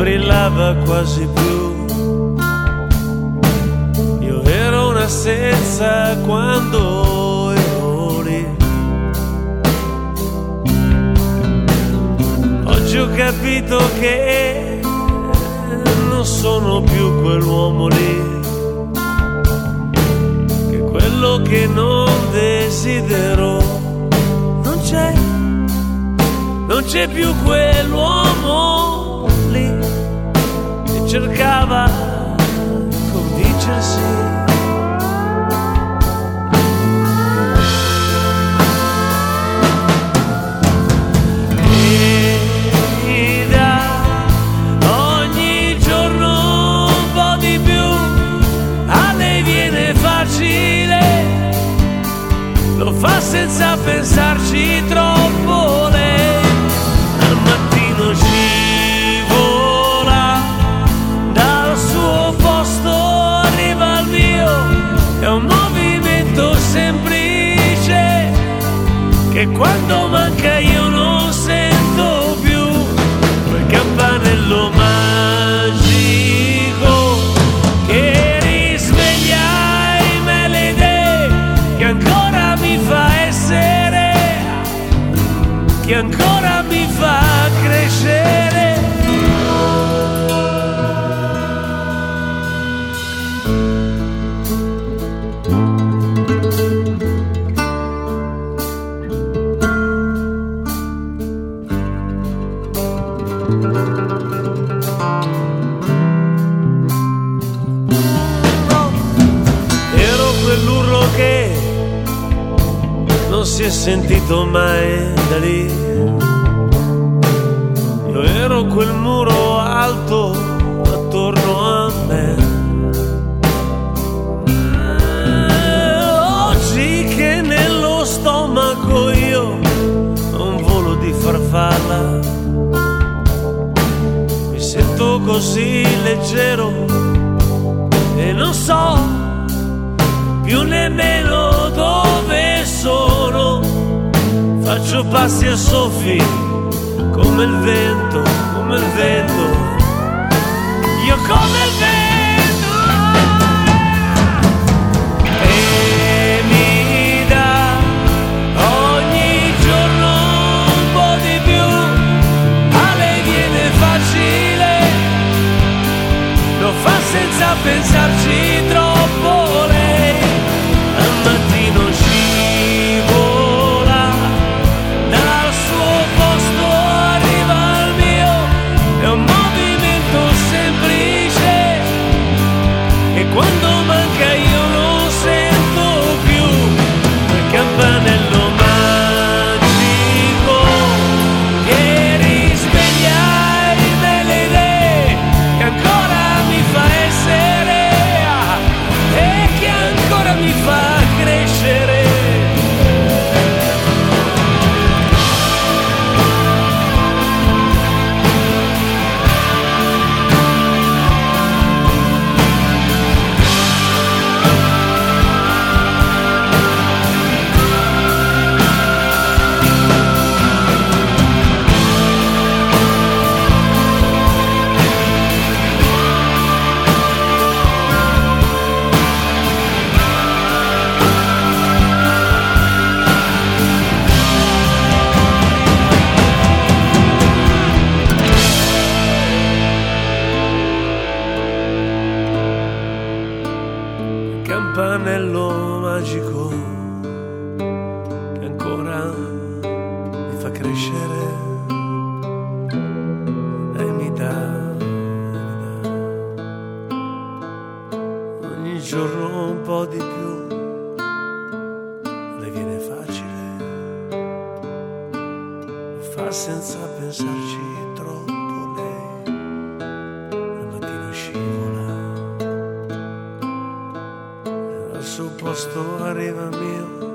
brillava quasi più. Io ero un'assenza quando ero lì. Oggi ho capito che non sono più quell'uomo lì, che quello che non desidero non c'è più quell'uomo lì che cercava di convincersi. Mi dà ogni giorno un po' di più, a lei viene facile, lo fa senza pensarci troppo lei. Al mattino scivola dal suo posto, arriva al mio, è un movimento semplice che quando manca io non sento più. Quel campanello magico che risveglia in me le idee, che ancora mi fa essere, che ancora mi fa crescere. Ero quell'urlo che non si è sentito mai da lì. Io ero quel muro alto attorno a me. Oggi che nello stomaco io ho un volo di farfalla, mi sento così leggero e non so più nemmeno dove sono. Faccio passi a soffi come il vento, come il vento, io come il vento. E mi dà ogni giorno un po' di più, a lei viene facile, lo fa senza pensarci troppo lei. Al mattino scivola dal suo posto, arriva al mio, è un movimento semplice che quando manca io non sento più. Quel campanello magico che risveglia in me le idee, che ancora mi fa essere e che ancora mi fa crescere. Campanello magico che ancora mi fa crescere e mi dà ogni giorno un po' di più. Le viene facile, lo fa senza pensarci troppo lei. Al mattino scivola, al suo posto arriva il mio,